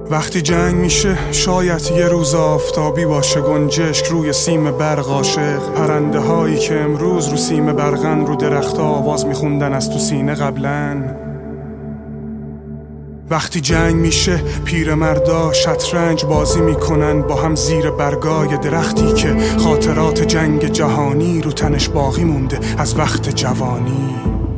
وقتی جنگ میشه شاید یه روز آفتابی باشه، گنجشک روی سیم برق عاشق، پرنده هایی که امروز رو سیم برقن رو درخت آواز میخوندن از تو سینه قبلن. وقتی جنگ میشه پیرمردا شطرنج بازی میکنن با هم زیر برگای درختی که خاطرات جنگ جهانی رو تنش باقی مونده از وقت جوانی.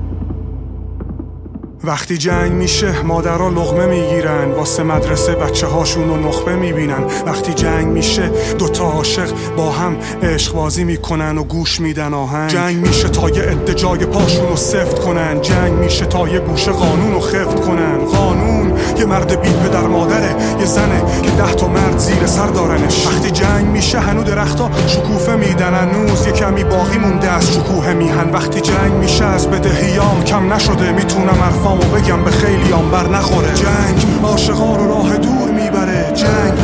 وقتی جنگ میشه مادرها لقمه میگیرن واسه مدرسه بچه هاشون رو نخبه میبینن. وقتی جنگ میشه دوتا عاشق با هم عشق بازی میکنن و گوش میدن آهنگ. جنگ میشه تا یه عده جای پاشون رو سفت کنن. جنگ میشه تا یه گوشه قانون رو خفت کنن. قانون یه مرد بی پدر مادره، یه زنه که 10 تا مرد زیر سر دارنش. وقتی جنگ میشه هنو درختا شکوفه میدن، هنوز یه کمی باقی مونده از شکوه میهن. وقتی جنگ میشه از بدهیام کم نشده، میتونم حرفامو بگم به خیلی بر نخوره. جنگ عاشقا رو راه دور میبره.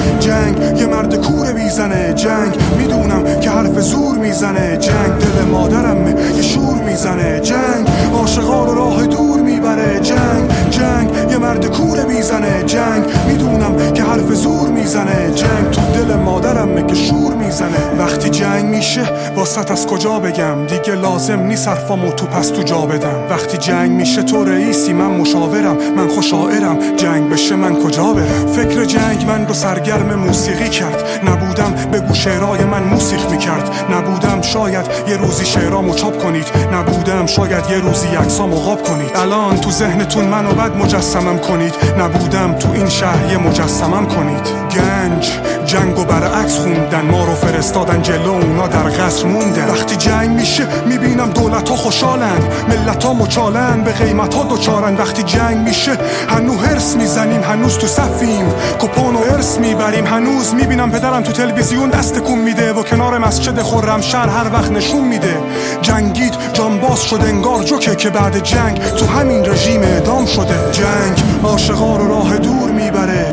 جنگ یه مرد کوره میزنه. جنگ میدونم که حرف زور میزنه. جنگ دل مادرم یه شور میزنه. جنگ عاشقا رو راه دور میبره. جنگ یه مرد کوره میزنه. جنگ میدونم که حرف زور میزنه. جنگ تو دل مادرم که شور میزنه. وقتی جنگ میشه واسط از کجا بگم، دیگه لازم نیست حرفامو تو پس تو جا بدم. وقتی جنگ میشه تو رئیسی من مشاورم، من خوشاعرم، جنگ بشه من کجا برم. فکر جنگ من رو سرگرم موسیقی کرد، نبودم بگو شعرهای من موسیقی میکرد. نبودم شاید یه روزی شعرامو چاپ کنید، نبودم شاید یه روزی عکسامو قاب کنید. الان تو ذهنتون منو بد مجسمم کنید، نبودم تو این شهر یه مجسمم کنید. جنگو برعکس خوندن، ما رو فرستادن جلو اونا در قصر موندن. وقتی جنگ میشه میبینم دولت ها خوشحالن، ملت ها مچالن، به قیمت ها دوچارن. وقتی جنگ میشه هنو هرس میزنیم، هنوز تو صفیم کپون و ارس میبریم. هنوز میبینم پدرم تو تلویزیون دست کن میده و کنار مسجد خرمشهر هر وقت نشون میده. جنگید جانباز شده انگار جوکه که بعد جنگ تو همین رژیم اعدام شده. جنگ عاشقا رو راه دور میبره.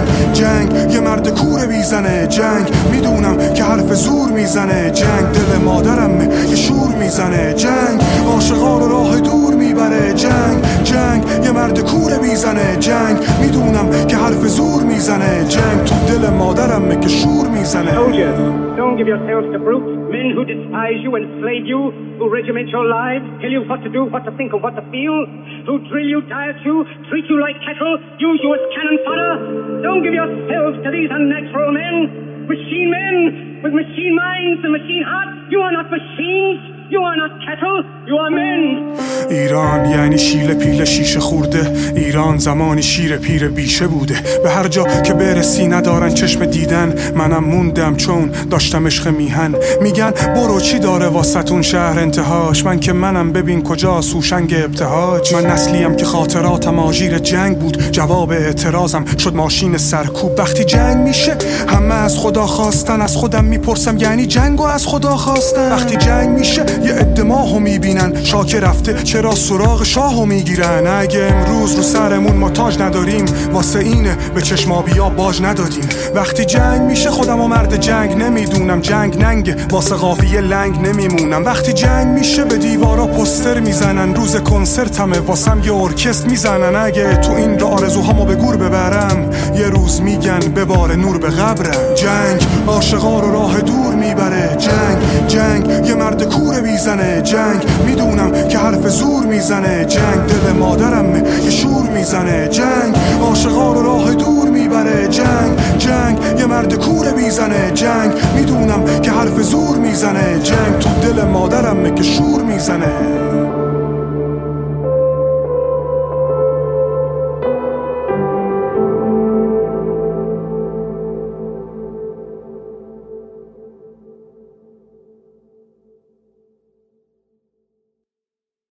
جنگ یه مرد کوره میزنه. جنگ میدونم که حرف زور میزنه. جنگ دل مادرم یه شور میزنه. جنگ عاشقا رو راه دور میبره. جنگ یه مرد کوره میزنه. جنگ میدونم که حرف زور میزنه. جنگ تو دل مادرم که شور میزنه. Soldiers, don't give yourselves to brutes, men who despise you, enslave you, who regiment your lives, tell you what to do, what to think, and what to feel, who drill you, diet you, treat you like cattle, use you as cannon fodder. Don't give yourselves to these unnatural men, machine men with machine minds and machine hearts. You are not machines. You are not cattle, you are men. ایران یعنی شیله پیله شیشه خورده. ایران زمانی شیر پیر بیشه بوده. به هر جا که برسی ندارن چشم دیدن، منم موندم چون داشتم عشق میهن. میگن برو چی داره واسطون شهر انتهاش، من که منم ببین کجا سوشنگ ابتهاج. من نسلیم که خاطراتم آژیر جنگ بود، جواب اعتراضم شد ماشین سرکوب. وقتی جنگ میشه همه از خدا خواستن، از خودم میپرسم یعنی جنگو از خدا خواستن. وقتی جنگ میشه یه عده ماهو میبینن، شاک رفته چرا سراغ شاهو میگیرن. اگه امروز رو سرمون ما تاج نداریم، واسه اینه به چشمابیا باج ندادیم. وقتی جنگ میشه خودمو مرد جنگ نمیدونم، جنگ ننگه واسه قافیه لنگ نمیمونم. وقتی جنگ میشه به دیوارا پوستر میزنن، روز کنسرتمه واسم یه ارکستر میزنن. اگه تو این را آرزوهامو به گور ببرم، یه روز میگن ببار نور به قبرم. جنگ عاشقا رو راه دور میبره. جنگ یه مرد کوره میزنه. جنگ میدونم که حرف زور میزنه. جنگ دل مادرم یه شور میزنه. جنگ عاشقا رو راه دور میبره. جنگ یه مرد کوره میزنه. جنگ میدونم که حرف زور میزنه. جنگ تو دل مادرم که شور میزنه.